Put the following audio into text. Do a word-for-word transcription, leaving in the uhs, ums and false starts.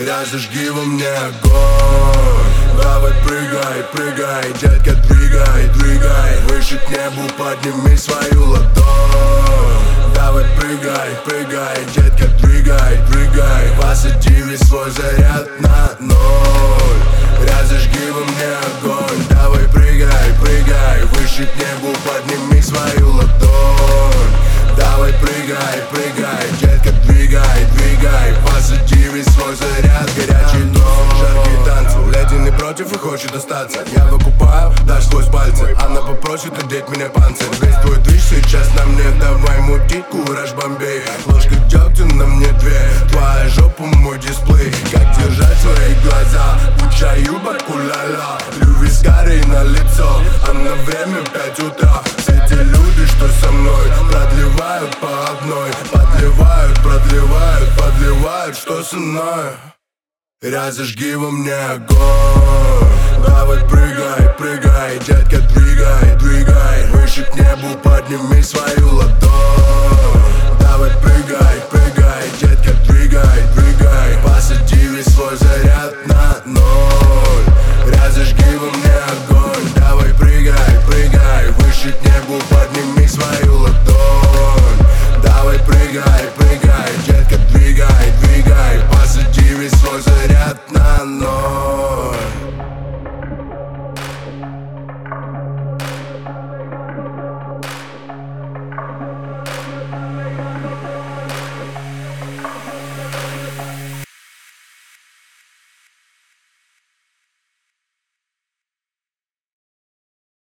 Разожги во мне огонь. Давай прыгай, прыгай, детка, двигай, двигай. Выше к небу подними свою ладонь. Давай прыгай, прыгай, детка, двигай, двигай. Посади весь свой заряд на ноль. Разожги во мне огонь. Давай прыгай, прыгай, выше к небу подними свою ладонь. Давай прыгай, прыгай, детка, двигай, двигай. Посади весь свой заряд, горячий ночь, жаркие танцы. Леди не против и хочет остаться. Я выкупаю, дашь сквозь пальцы. Она попросит одеть меня панцирь. Весь твой движ сейчас на мне. Давай мути, кураж, бомбей. Ложка дегтя на мне две. Твоя жопа мой дисплей. Как держать свои глаза? Пуча юбок, уля-ля. Лювис Гарри на лицо. А на время пять утра. Все те люди, что со мной, продлевают по одной. Подливают, продлевают, подливают, что со мной. Разожги во мне огонь. Давай прыгай, прыгай, детка, двигай, двигай. Выше к небу подними свою ладонь. Давай прыгай, прыгай, детка, двигай, двигай. Посади весь свой заряд на ноль. Разожги во мне огонь.